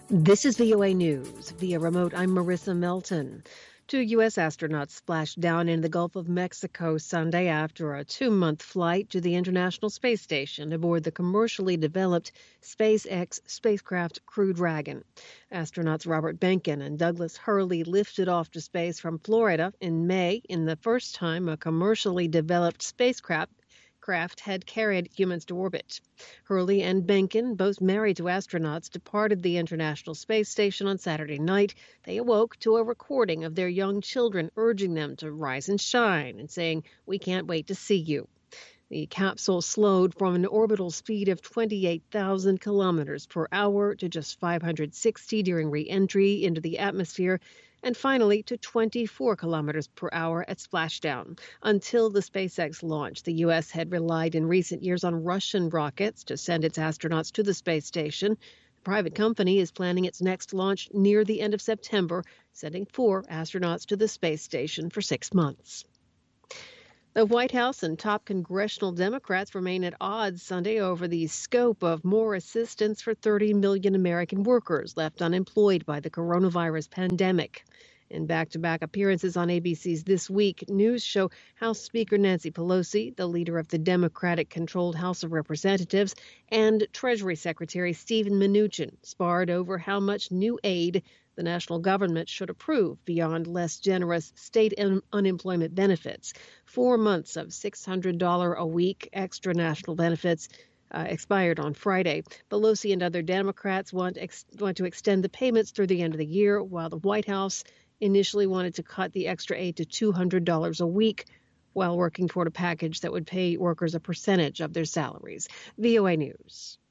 This is VOA News. Via remote, I'm Marissa Melton. Two U.S. astronauts splashed down in the Gulf of Mexico Sunday after a 2-month flight to the International Space Station aboard the commercially developed SpaceX spacecraft Crew Dragon. Astronauts Robert Behnken and Douglas Hurley lifted off to space from Florida in May in the first time a commercially developed spacecraft had carried humans to orbit. Hurley and Behnken, both married to astronauts, departed the International Space Station on Saturday night. They awoke to a recording of their young children urging them to rise and shine and saying, "We can't wait to see you." The capsule slowed from an orbital speed of 28,000 kilometers per hour to just 560 during re-entry into the atmosphere, and finally to 24 kilometers per hour at splashdown. Until the SpaceX launch, the U.S. had relied in recent years on Russian rockets to send its astronauts to the space station. The private company is planning its next launch near the end of September, sending 4 astronauts to the space station for 6 months. The White House and top congressional Democrats remain at odds Sunday over the scope of more assistance for 30 million American workers left unemployed by the coronavirus pandemic. In back-to-back appearances on ABC's This Week, news show House Speaker Nancy Pelosi, the leader of the Democratic-controlled House of Representatives, and Treasury Secretary Steven Mnuchin sparred over how much new aid the national government should approve beyond less generous state unemployment benefits. 4 months of $600 a week extra national benefits expired on Friday. Pelosi and other Democrats want to extend the payments through the end of the year, while the White House initially wanted to cut the extra aid to $200 a week while working toward a package that would pay workers a percentage of their salaries. VOA News.